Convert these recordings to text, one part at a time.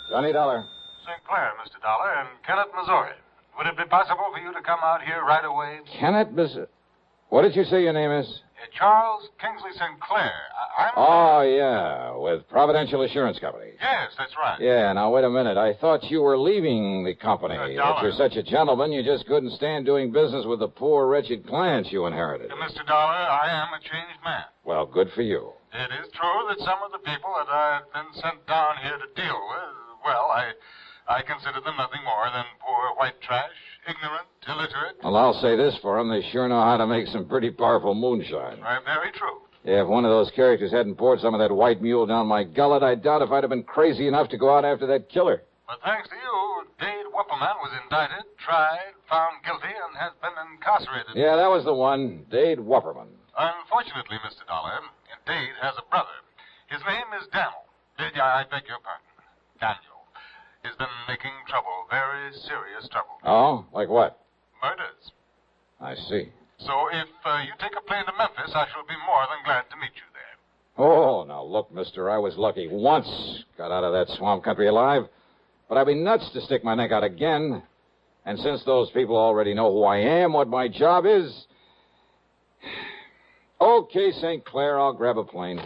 Johnny Dollar. St. Clair, Mr. Dollar, in Kennett, Missouri. Would it be possible for you to come out here right away? Kennett, Missouri. What did you say your name is? Charles Kingsley St. Clair. I'm... Oh, yeah, with Providential Assurance Company. Yes, that's right. Yeah, now, wait a minute. I thought you were leaving the company. Dollar. If you're such a gentleman, you just couldn't stand doing business with the poor, wretched clients you inherited. Mr. Dollar, I am a changed man. Well, good for you. It is true that some of the people that I've been sent down here to deal with, well, I consider them nothing more than poor white trash, ignorant, illiterate. Well, I'll say this for them. They sure know how to make some pretty powerful moonshine. Very true. Yeah, if one of those characters hadn't poured some of that white mule down my gullet, I doubt if I'd have been crazy enough to go out after that killer. But thanks to you, Dade Wupperman was indicted, tried, found guilty, and has been incarcerated. Yeah, that was the one, Dade Wupperman. Unfortunately, Mr. Dollar, Dade has a brother. His name is Daniel. I beg your pardon. Daniel. He's been making trouble, very serious trouble. Oh? Like what? Murders. I see. So if you take a plane to Memphis, I shall be more than glad to meet you there. Oh, now look, mister, I was lucky once. Got out of that swamp country alive. But I'd be nuts to stick my neck out again. And since those people already know who I am, what my job is... Okay, St. Clair, I'll grab a plane.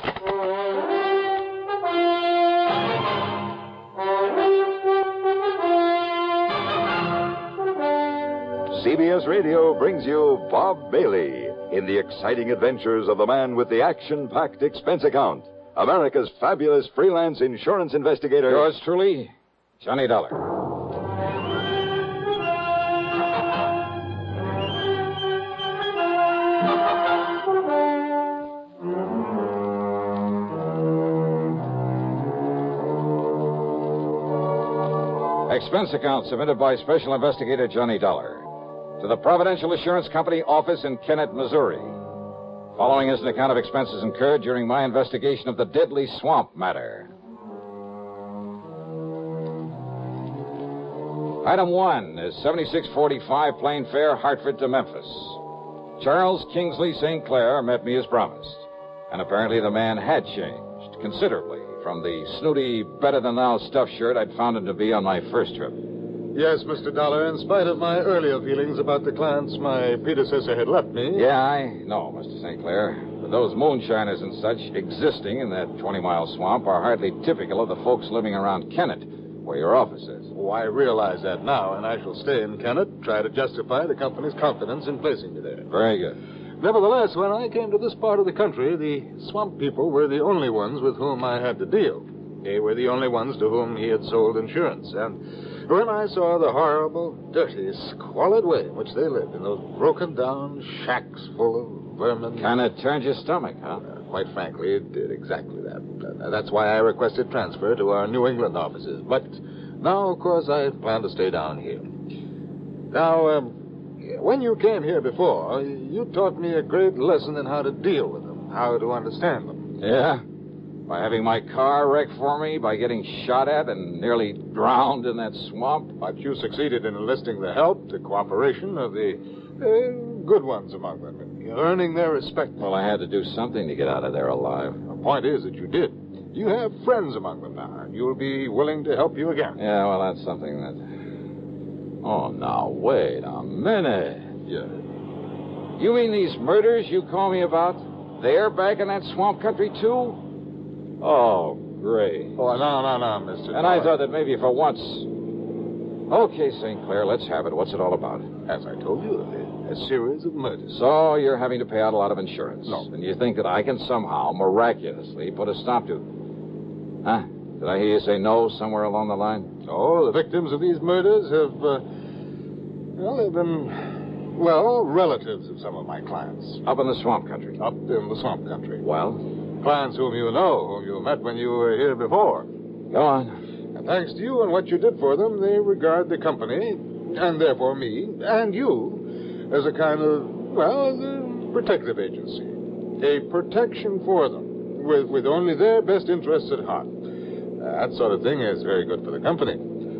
CBS Radio brings you Bob Bailey in the exciting adventures of the man with the action-packed expense account, America's fabulous freelance insurance investigator. Yours truly, Johnny Dollar. Expense account submitted by Special Investigator Johnny Dollar to the Providential Assurance Company office in Kennett, Missouri. Following is an account of expenses incurred during my investigation of the deadly swamp matter. Item 1 is 7645 plane fare, Hartford to Memphis. Charles Kingsley St. Clair met me as promised, and apparently the man had changed considerably from the snooty, better-than-thou stuffed shirt I'd found him to be on my first trip. Yes, Mr. Dollar, in spite of my earlier feelings about the clients my predecessor had left me... Yeah, I know, Mr. St. Clair. But those moonshiners and such existing in that 20-mile swamp are hardly typical of the folks living around Kennett, where your office is. Oh, I realize that now, and I shall stay in Kennett, try to justify the company's confidence in placing me there. Very good. Nevertheless, when I came to this part of the country, the swamp people were the only ones with whom I had to deal. They were the only ones to whom he had sold insurance. And when I saw the horrible, dirty, squalid way in which they lived in those broken-down shacks full of vermin... Kind of turned your stomach, huh? Quite frankly, it did exactly that. That's why I requested transfer to our New England offices. But now, of course, I plan to stay down here. Now, when you came here before, you taught me a great lesson in how to deal with them, how to understand them. Yeah? By having my car wrecked for me, by getting shot at and nearly drowned in that swamp. But you succeeded in enlisting the help, the cooperation of the good ones among them, earning their respect. Well, I had to do something to get out of there alive. The point is that you did. You have friends among them now, and you'll be willing to help you again. Yeah, well, that's something that... Oh, now, wait a minute. Yeah. You mean these murders you call me about? They're back in that swamp country, too? Oh, great. Oh, no, Mr. And I thought that maybe for once... Okay, St. Clair, let's have it. What's it all about? As I told you, a series of murders. So you're having to pay out a lot of insurance. No. And you think that I can somehow, miraculously, put a stop to... Huh? Did I hear you say no somewhere along the line? No, the victims of these murders have, they've been, relatives of some of my clients. Up in the swamp country? Up in the swamp country. Well? Clients whom you know, whom you met when you were here before. Go on. And thanks to you and what you did for them, they regard the company, and therefore me, and you, as a kind of, as a protective agency. A protection for them, with only their best interests at heart. That sort of thing is very good for the company.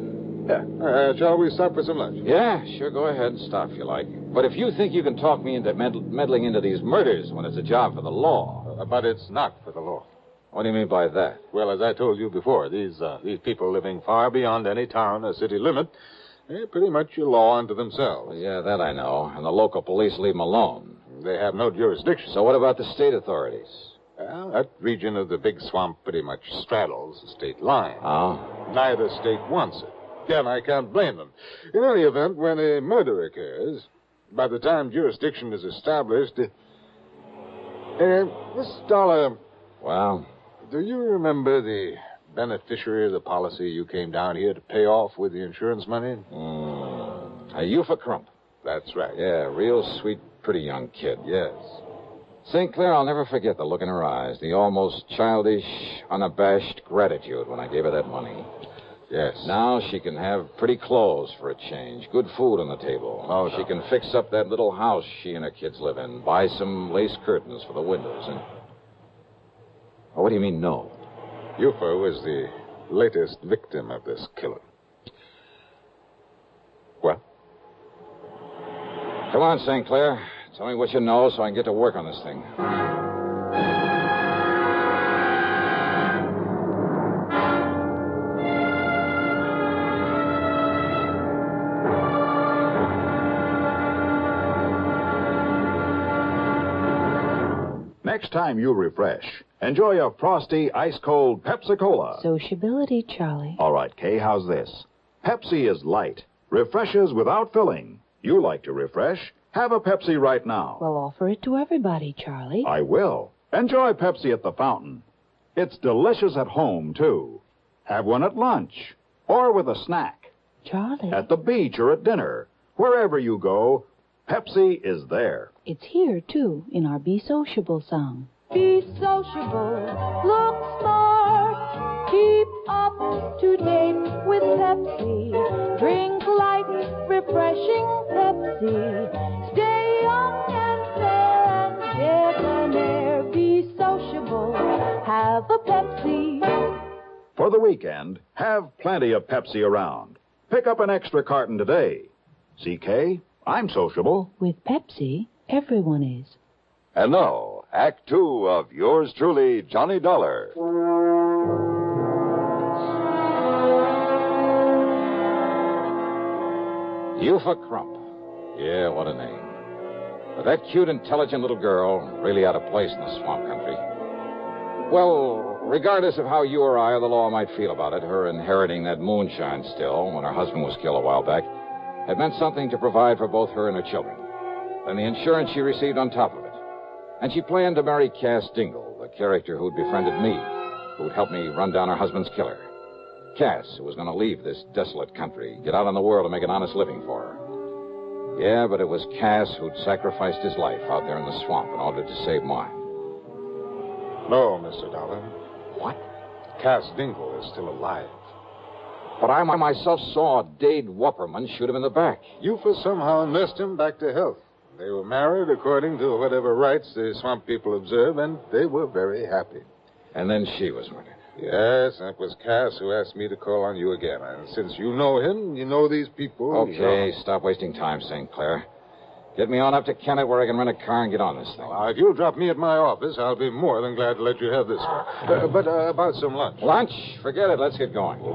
Yeah. Shall we stop for some lunch? Yeah, sure. Go ahead and stop if you like. But if you think you can talk me into meddling into these murders when it's a job for the law... But it's not for the law. What do you mean by that? Well, as I told you before, these people living far beyond any town or city limit, they're pretty much a law unto themselves. Well, yeah, that I know. And the local police leave them alone. They have no jurisdiction. So what about the state authorities? Well, that region of the big swamp pretty much straddles the state line. Oh? Neither state wants it. And I can't blame them. In any event, when a murder occurs, by the time jurisdiction is established... Miss Dollar... Well? Do you remember the beneficiary of the policy you came down here to pay off with the insurance money? A Eufa Crump. That's right. Yeah, real sweet, pretty young kid. Yes. St. Clair, I'll never forget the look in her eyes, the almost childish, unabashed gratitude when I gave her that money. Yes. Now she can have pretty clothes for a change, good food on the table. Oh, no. She can fix up that little house she and her kids live in, buy some lace curtains for the windows, and... Oh, what do you mean, no? Eufa was the latest victim of this killing. What? Come on, St. Clair. Tell me what you know so I can get to work on this thing. Next time you refresh, enjoy a frosty, ice-cold Pepsi-Cola. Sociability, Charlie. All right, Kay, how's this? Pepsi is light, refreshes without filling. You like to refresh? Have a Pepsi right now. Well, offer it to everybody, Charlie. I will. Enjoy Pepsi at the fountain. It's delicious at home, too. Have one at lunch or with a snack. Charlie. At the beach or at dinner. Wherever you go, Pepsi is there. It's here, too, in our Be Sociable song. Be sociable, look smart, keep up to date with Pepsi. Drink light, refreshing Pepsi. Stay young and fair and debonair. Be sociable, have a Pepsi. For the weekend, have plenty of Pepsi around. Pick up an extra carton today. CK, I'm sociable. With Pepsi, everyone is. And now, Act Two of yours truly, Johnny Dollar. Eufa Crump. Yeah, what a name. But that cute, intelligent little girl, really out of place in the swamp country. Well, regardless of how you or I or the law might feel about it, her inheriting that moonshine still, when her husband was killed a while back, had meant something to provide for both her and her children. Then the insurance she received on top of it. And she planned to marry Cass Dingle, the character who'd befriended me, who'd helped me run down her husband's killer. Cass, who was going to leave this desolate country, get out in the world and make an honest living for her. Yeah, but it was Cass who'd sacrificed his life out there in the swamp in order to save mine. No, Mr. Dollar. What? Cass Dingle is still alive. But I myself saw Dade Wupperman shoot him in the back. Eufa somehow nursed him back to health. They were married according to whatever rites the swamp people observe, and they were very happy. And then she was murdered. Yes, and it was Cass who asked me to call on you again. And since you know him, you know these people. Okay, stop wasting time, St. Clair. Get me on up to Kennett where I can rent a car and get on this thing. Now, if you'll drop me at my office, I'll be more than glad to let you have this one. But about some lunch. Lunch? Forget it. Let's get going.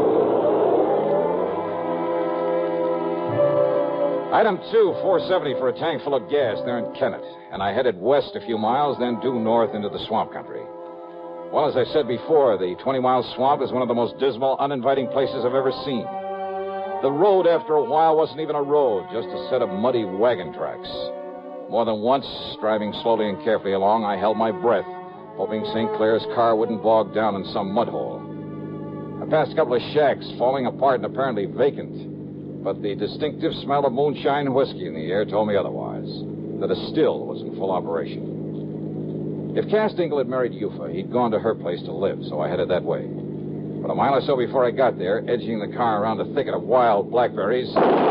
Item 2, 470 for a tank full of gas there in Kennett. And I headed west a few miles, then due north into the swamp country. Well, as I said before, the 20-mile swamp is one of the most dismal, uninviting places I've ever seen. The road, after a while, wasn't even a road, just a set of muddy wagon tracks. More than once, driving slowly and carefully along, I held my breath, hoping St. Clair's car wouldn't bog down in some mud hole. I passed a couple of shacks, falling apart and apparently vacant. But the distinctive smell of moonshine and whiskey in the air told me otherwise, that a still was in full operation. If Cass Dingle had married Eufa, he'd gone to her place to live, so I headed that way. But a mile or so before I got there, edging the car around a thicket of wild blackberries,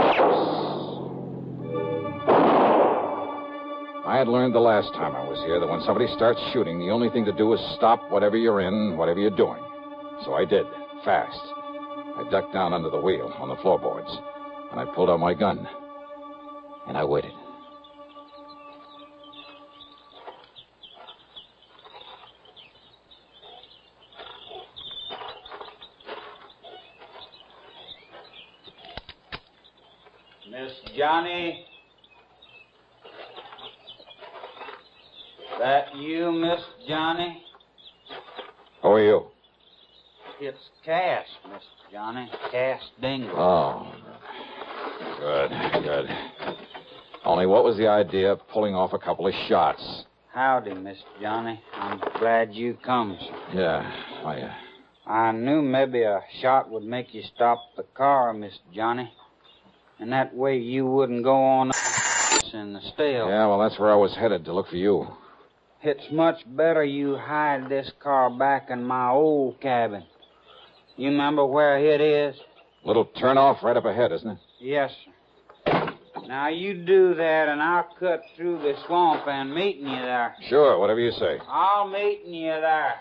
I had learned the last time I was here that when somebody starts shooting, the only thing to do is stop whatever you're in, whatever you're doing. So I did, fast. I ducked down under the wheel on the floorboards, and I pulled out my gun. And I waited. Miss Johnny? That you, Miss Johnny? Who are you? It's Cass, Miss Johnny. Cass Dingle. Oh. Good. Only what was the idea of pulling off a couple of shots? Howdy, Miss Johnny. I'm glad you come, sir. Yeah, I knew maybe a shot would make you stop the car, Miss Johnny. And that way you wouldn't go on in the stale. Yeah, well, that's where I was headed, to look for you. It's much better you hide this car back in my old cabin. You remember where it is? Little turnoff right up ahead, isn't it? Yes, sir. Now, you do that, and I'll cut through the swamp and meeting you there. Sure, whatever you say. I'll meeting you there.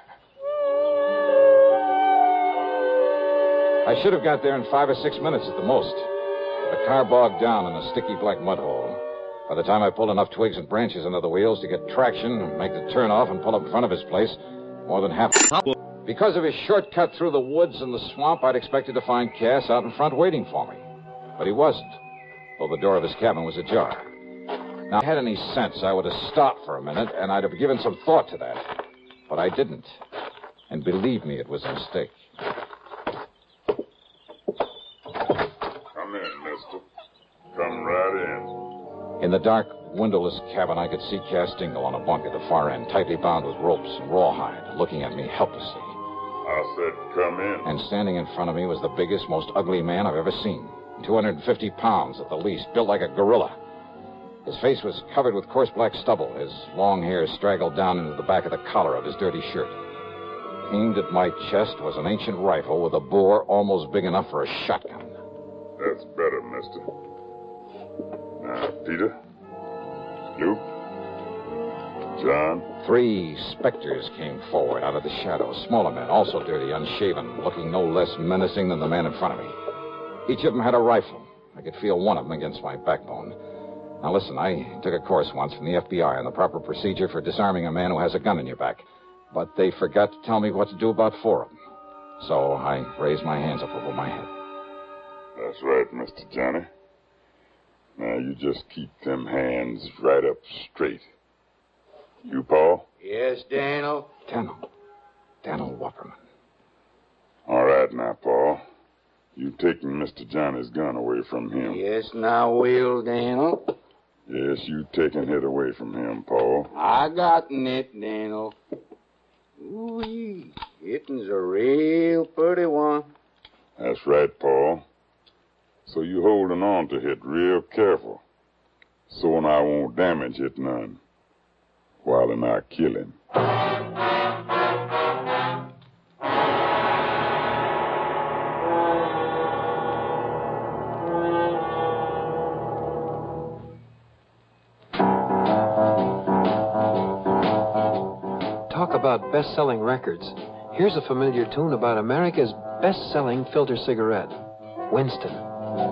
I should have got there in 5 or 6 minutes at the most. The car bogged down in a sticky black mud hole. By the time I pulled enough twigs and branches under the wheels to get traction, make the turnoff, and pull up in front of his place, more than half... Because of his shortcut through the woods and the swamp, I'd expected to find Cass out in front waiting for me. But he wasn't, though the door of his cabin was ajar. Now, if I had any sense, I would have stopped for a minute, and I'd have given some thought to that. But I didn't. And believe me, it was a mistake. Come in, mister. Come right In the dark, windowless cabin, I could see Cass Dingle on a bunk at the far end, tightly bound with ropes and rawhide, looking at me helplessly. I said come in. And standing in front of me was the biggest, most ugly man I've ever seen. 250 pounds at the least, built like a gorilla. His face was covered with coarse black stubble. His long hair straggled down into the back of the collar of his dirty shirt. Aimed at my chest was an ancient rifle with a bore almost big enough for a shotgun. That's better, mister. Now, Peter, Luke, John. 3 specters came forward out of the shadows. Smaller men, also dirty, unshaven, looking no less menacing than the man in front of me. Each of them had a rifle. I could feel one of them against my backbone. Now, listen, I took a course once from the FBI on the proper procedure for disarming a man who has a gun in your back. But they forgot to tell me what to do about 4 of them. So I raised my hands up over my head. That's right, Mr. Johnny. Now, you just keep them hands right up straight. You, Paul? Yes, Daniel? Daniel Wupperman. All right now, Paul. You taking Mr. Johnny's gun away from him. Yes, now will, Daniel. Yes, you taking it away from him, Paul. I gotten it, Daniel. Ooh-wee. It'n's a real pretty one. That's right, Paul. So you holding on to it real careful. So I won't damage it none. While I kill him. Talk about best-selling records. Here's a familiar tune about America's best-selling filter cigarette, Winston.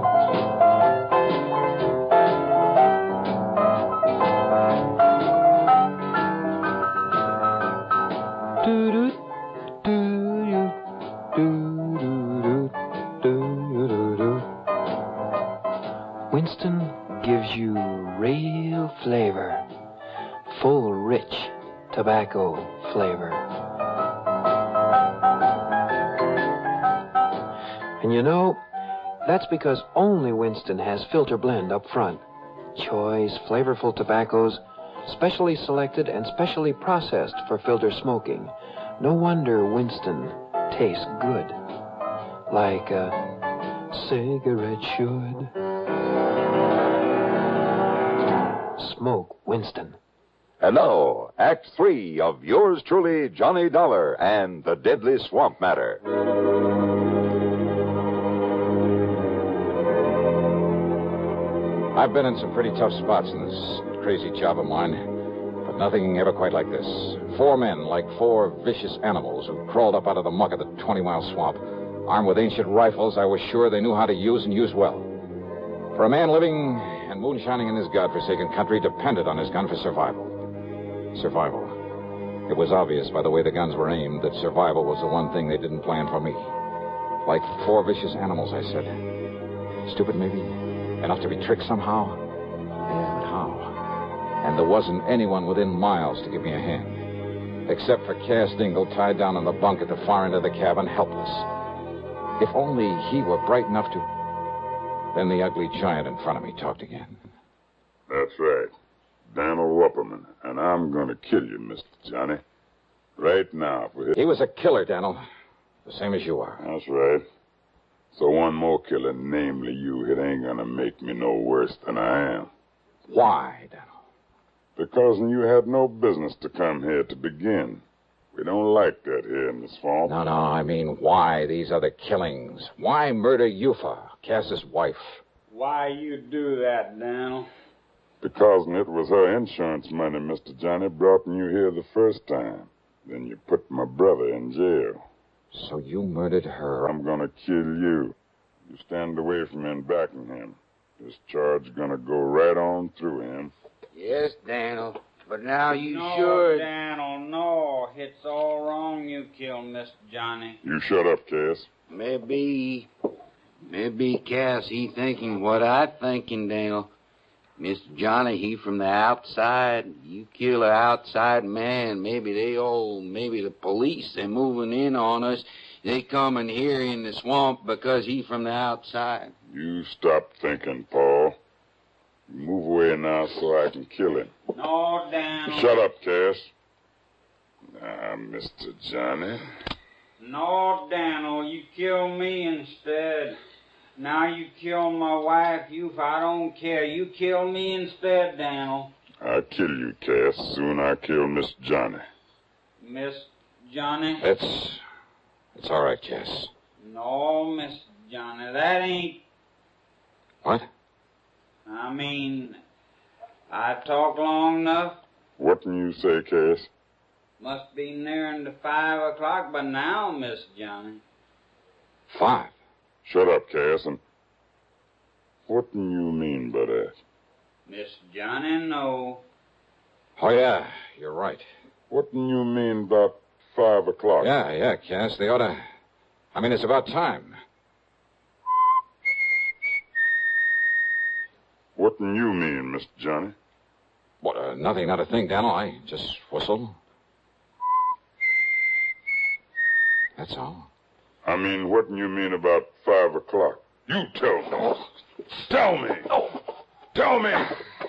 Winston gives you real flavor, full, rich tobacco flavor. And you know, that's because only Winston has filter blend up front. Choice, flavorful tobaccos, specially selected and specially processed for filter smoking. No wonder Winston tastes good, like a cigarette should. Smoke Winston. And now, Act 3 of yours truly, Johnny Dollar and the Deadly Swamp Matter. I've been in some pretty tough spots in this crazy job of mine, but nothing ever quite like this. 4 men, like 4 vicious animals, who crawled up out of the muck of the 20-mile swamp. Armed with ancient rifles I was sure they knew how to use and use well. For a man living and moonshining in this godforsaken country depended on his gun for survival. Survival. It was obvious by the way the guns were aimed that survival was the one thing they didn't plan for me. Like 4 vicious animals, I said. Stupid, maybe? Enough to be tricked somehow? Yeah, but how? And there wasn't anyone within miles to give me a hand, except for Cass Dingle tied down on the bunk at the far end of the cabin, helpless. If only he were bright enough to... Then the ugly giant in front of me talked again. That's right. Daniel Wupperman, and I'm going to kill you, Mr. Johnny. Right now. He was a killer, Daniel. The same as you are. That's right. So one more killer, namely you, it ain't going to make me no worse than I am. Why, Daniel? Because you had no business to come here to begin. We don't like that here in the swamp. No, I mean, why these other killings? Why murder Yufa, Cass's wife? Why you do that, Daniel? Because it was her insurance money, Mr. Johnny, brought you here the first time. Then you put my brother in jail. So you murdered her? I'm going to kill you. You stand away from him backing him. This charge going to go right on through him. Yes, Daniel. But now you should... No, Daniel, no. It's all wrong you killed Mr. Johnny. You shut up, Cass. Maybe Cass, he thinking what I thinking, Daniel. Mr. Johnny, he from the outside. You kill an outside man. Maybe the police, they moving in on us. They coming here in the swamp because he from the outside. You stop thinking, Paul. Move away now so I can kill him. No, Daniel. Shut up, Cass. Now, Mr. Johnny. No, Daniel, you kill me instead. Now you kill my wife, I don't care. You kill me instead, Daniel. I'll kill you, Cass. Soon I kill Miss Johnny. Miss Johnny? It's all right, Cass. No, Miss Johnny, that ain't... What? I mean, I talked long enough. What can you say, Cass? Must be nearing to 5 o'clock by now, Miss Johnny. 5? Shut up, Cass, and what do you mean by that? Miss Johnny, no. Oh, yeah, you're right. What do you mean about 5 o'clock? Yeah, Cass, they ought to... I mean, it's about time. What do you mean, Mr. Johnny? What, nothing, not a thing, Daniel. I just whistled. That's all. I mean, what do you mean about 5 o'clock? You tell me. Tell me. Tell me.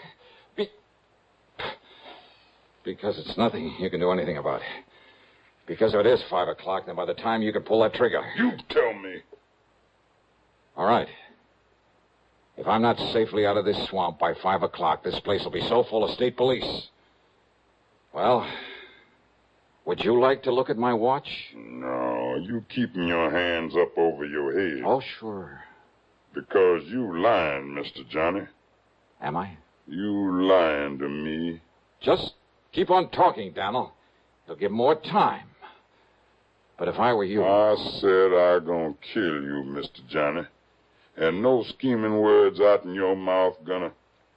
Because it's nothing you can do anything about. Because if it is 5 o'clock, then by the time you can pull that trigger... You tell me. All right. If I'm not safely out of this swamp by 5 o'clock, this place will be so full of state police. Well, would you like to look at my watch? No, you keeping your hands up over your head. Oh, sure. Because you lying, Mr. Johnny. Am I? You lying to me. Just keep on talking, Daniel. You'll give more time. But if I were you... I said I gonna kill you, Mr. Johnny. And no scheming words out in your mouth gonna...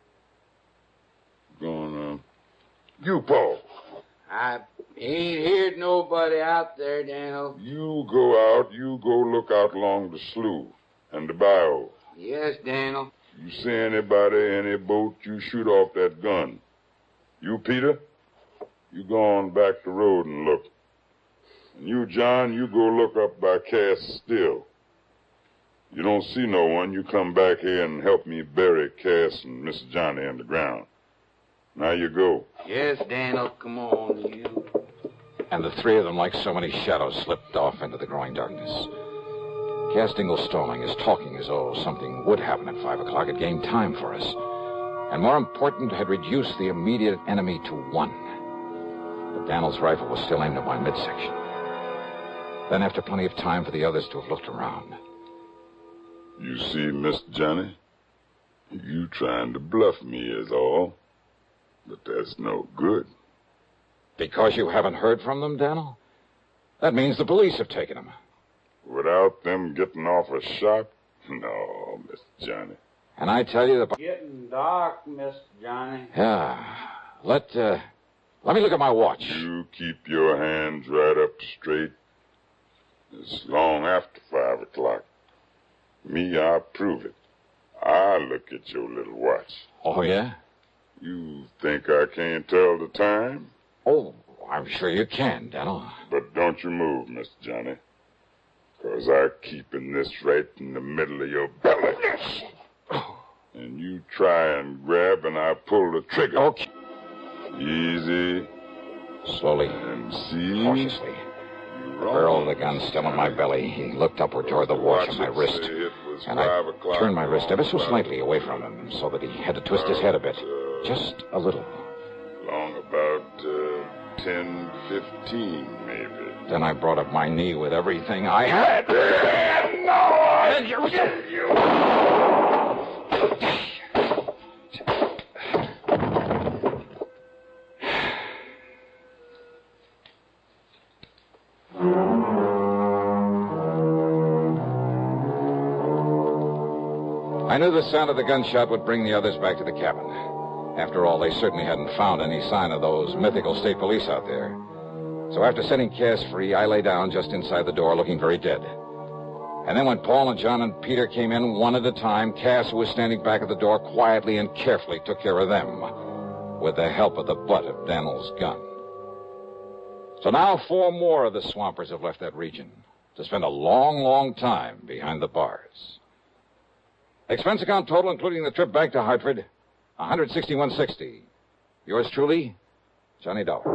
You, Paul. I ain't heard nobody out there, Daniel. You go look out along the slough and the bayou. Yes, Daniel. You see anybody, any boat, you shoot off that gun. You, Peter, you go on back the road and look. And you, John, you go look up by Cass Still. You don't see no one, you come back here and help me bury Cass and Miss Johnny in the ground. Now you go. Yes, Daniel, come on, you. And the three of them, like so many shadows, slipped off into the growing darkness. Cass Dingle stalling is talking as though something would happen at 5 o'clock. It gained time for us. And more important, had reduced the immediate enemy to 1. But Daniel's rifle was still aimed at my midsection. Then, after plenty of time for the others to have looked around. You see, Miss Johnny, you trying to bluff me is all. But that's no good. Because you haven't heard from them, Daniel? That means the police have taken them. Without them getting off a shot? No, Miss Johnny. And I tell you that... Getting dark, Miss Johnny. Yeah. Let me look at my watch. You keep your hands right up straight. It's long after 5 o'clock. Me, I prove it. I look at your little watch. Oh, yeah? You think I can't tell the time? Oh, I'm sure you can, Daniel. But don't you move, Mr. Johnny. 'Cause I'm keeping this right in the middle of your belly. And you try and grab and I pull the trigger. Okay. Easy. Slowly. And see? Cautiously. The barrel of the gun still in my belly. He looked upward toward the watch on my wrist. And I turned my wrist ever so slightly away from him so that he had to twist his head a bit. Just a little. Long about 10:15, maybe. Then I brought up my knee with everything I had. I knew the sound of the gunshot would bring the others back to the cabin. After all, they certainly hadn't found any sign of those mythical state police out there. So after setting Cass free, I lay down just inside the door looking very dead. And then when Paul and John and Peter came in one at a time, Cass, who was standing back at the door, quietly and carefully took care of them with the help of the butt of Daniel's gun. So now 4 more of the swampers have left that region to spend a long, long time behind the bars. Expense account total, including the trip back to Hartford, $161.60. Yours truly, Johnny Dollar.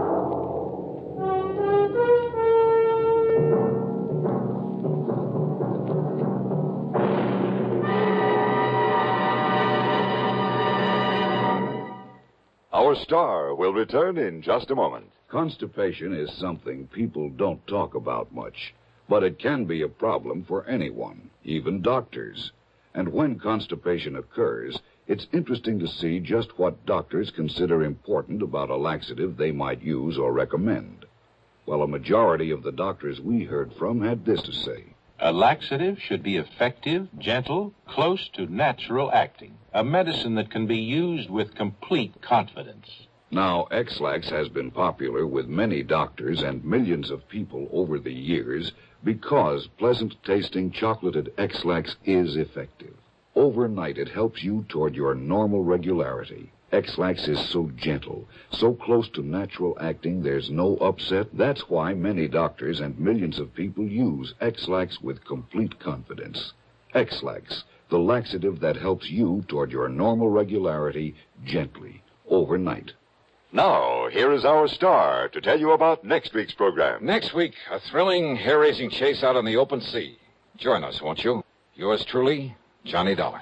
Our star will return in just a moment. Constipation is something people don't talk about much, but it can be a problem for anyone, even doctors. And when constipation occurs, it's interesting to see just what doctors consider important about a laxative they might use or recommend. Well, a majority of the doctors we heard from had this to say. A laxative should be effective, gentle, close to natural acting. A medicine that can be used with complete confidence. Now, X-Lax has been popular with many doctors and millions of people over the years because pleasant-tasting chocolated X-Lax is effective. Overnight, it helps you toward your normal regularity. X-Lax is so gentle, so close to natural acting, there's no upset. That's why many doctors and millions of people use X-Lax with complete confidence. X-Lax, the laxative that helps you toward your normal regularity gently, overnight. Now, here is our star to tell you about next week's program. Next week, a thrilling, hair-raising chase out on the open sea. Join us, won't you? Yours truly, Johnny Dollar.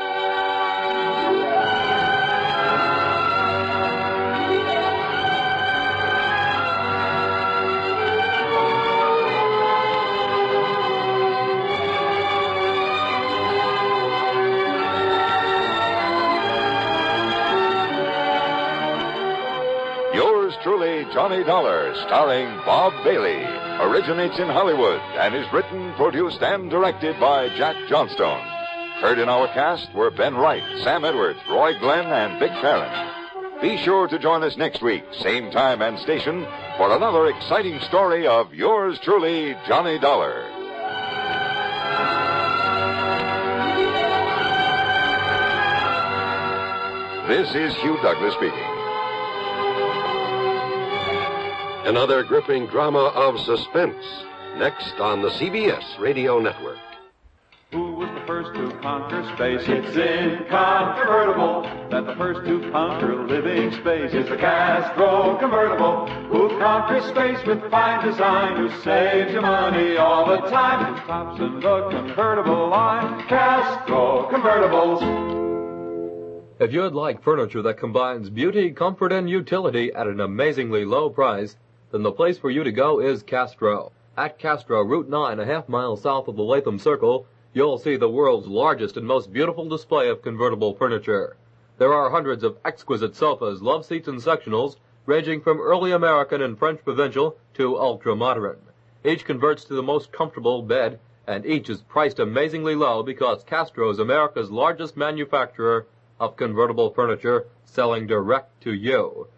Truly, Johnny Dollar, starring Bob Bailey, originates in Hollywood and is written, produced, and directed by Jack Johnstone. Heard in our cast were Ben Wright, Sam Edwards, Roy Glenn, and Vic Farron. Be sure to join us next week, same time and station, for another exciting story of yours truly, Johnny Dollar. This is Hugh Douglas speaking. Another gripping drama of suspense, next on the CBS Radio Network. Who was the first to conquer space? It's incontrovertible that the first to conquer living space is the Castro convertible, who conquers space with fine design, who saves you money all the time, who tops in the convertible line. Castro convertibles. If you'd like furniture that combines beauty, comfort, and utility at an amazingly low price, then the place for you to go is Castro. At Castro, Route 9, a half mile south of the Latham Circle, you'll see the world's largest and most beautiful display of convertible furniture. There are hundreds of exquisite sofas, love seats, and sectionals, ranging from early American and French provincial to ultra-modern. Each converts to the most comfortable bed, and each is priced amazingly low because Castro is America's largest manufacturer of convertible furniture, selling direct to you.